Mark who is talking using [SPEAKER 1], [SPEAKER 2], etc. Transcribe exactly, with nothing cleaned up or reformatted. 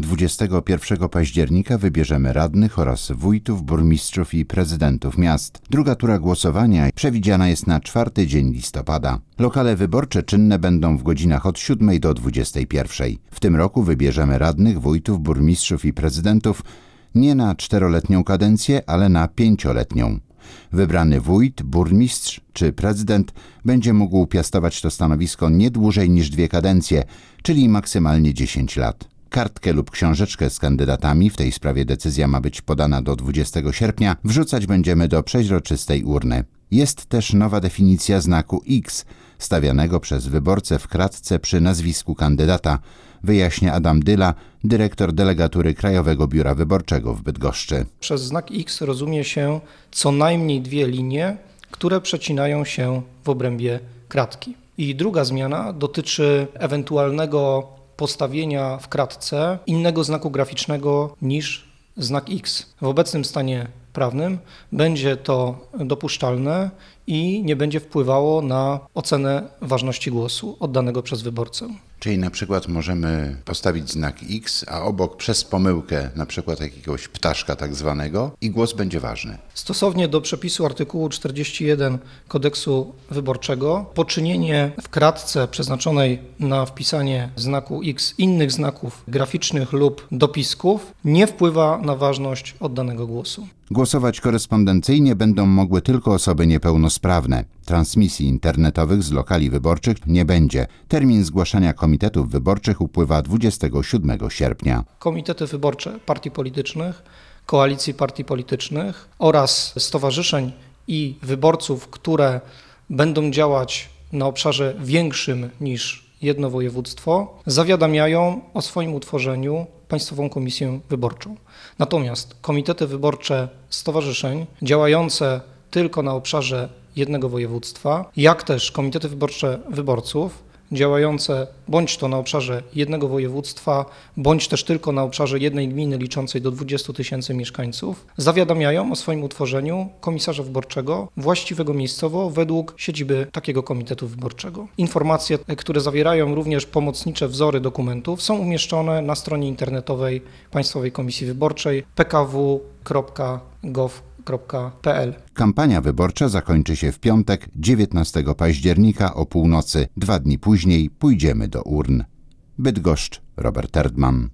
[SPEAKER 1] dwudziestego pierwszego października wybierzemy radnych oraz wójtów, burmistrzów i prezydentów miast. Druga tura głosowania przewidziana jest na czwarty dzień listopada. Lokale wyborcze czynne będą w godzinach od siódmej do dwudziestej pierwszej. W tym roku wybierzemy radnych, wójtów, burmistrzów i prezydentów nie na czteroletnią kadencję, ale na pięcioletnią. Wybrany wójt, burmistrz czy prezydent będzie mógł piastować to stanowisko nie dłużej niż dwie kadencje, czyli maksymalnie dziesięć lat. Kartkę lub książeczkę z kandydatami, w tej sprawie decyzja ma być podana do dwudziestego sierpnia, wrzucać będziemy do przeźroczystej urny. Jest też nowa definicja znaku X, stawianego przez wyborcę w kratce przy nazwisku kandydata, wyjaśnia Adam Dyla, dyrektor delegatury Krajowego Biura Wyborczego w Bydgoszczy.
[SPEAKER 2] Przez znak X rozumie się co najmniej dwie linie, które przecinają się w obrębie kratki. I druga zmiana dotyczy ewentualnego postawienia w kratce innego znaku graficznego niż znak X. W obecnym stanie prawnym będzie to dopuszczalne i nie będzie wpływało na ocenę ważności głosu oddanego przez wyborcę.
[SPEAKER 1] Czyli na przykład możemy postawić znak X, a obok przez pomyłkę na przykład jakiegoś ptaszka tak zwanego i głos będzie ważny.
[SPEAKER 2] Stosownie do przepisu artykułu czterdziestego pierwszego Kodeksu Wyborczego poczynienie w kratce przeznaczonej na wpisanie znaku X innych znaków graficznych lub dopisków nie wpływa na ważność oddanego głosu.
[SPEAKER 1] Głosować korespondencyjnie będą mogły tylko osoby niepełnosprawne. Transmisji internetowych z lokali wyborczych nie będzie. Termin zgłaszania komitetów wyborczych upływa dwudziestego siódmego sierpnia.
[SPEAKER 2] Komitety wyborcze partii politycznych, koalicji partii politycznych oraz stowarzyszeń i wyborców, które będą działać na obszarze większym niż jedno województwo, zawiadamiają o swoim utworzeniu Państwową Komisję Wyborczą. Natomiast komitety wyborcze stowarzyszeń działające tylko na obszarze jednego województwa, jak też komitety wyborcze wyborców działające bądź to na obszarze jednego województwa, bądź też tylko na obszarze jednej gminy liczącej do dwudziestu tysięcy mieszkańców, zawiadamiają o swoim utworzeniu komisarza wyborczego właściwego miejscowo według siedziby takiego komitetu wyborczego. Informacje, które zawierają również pomocnicze wzory dokumentów, są umieszczone na stronie internetowej Państwowej Komisji Wyborczej p k w kropka gov kropka p l.
[SPEAKER 1] Kampania wyborcza zakończy się w piątek, dziewiętnastego października o północy. Dwa dni później pójdziemy do urn. Bydgoszcz, Robert Erdman.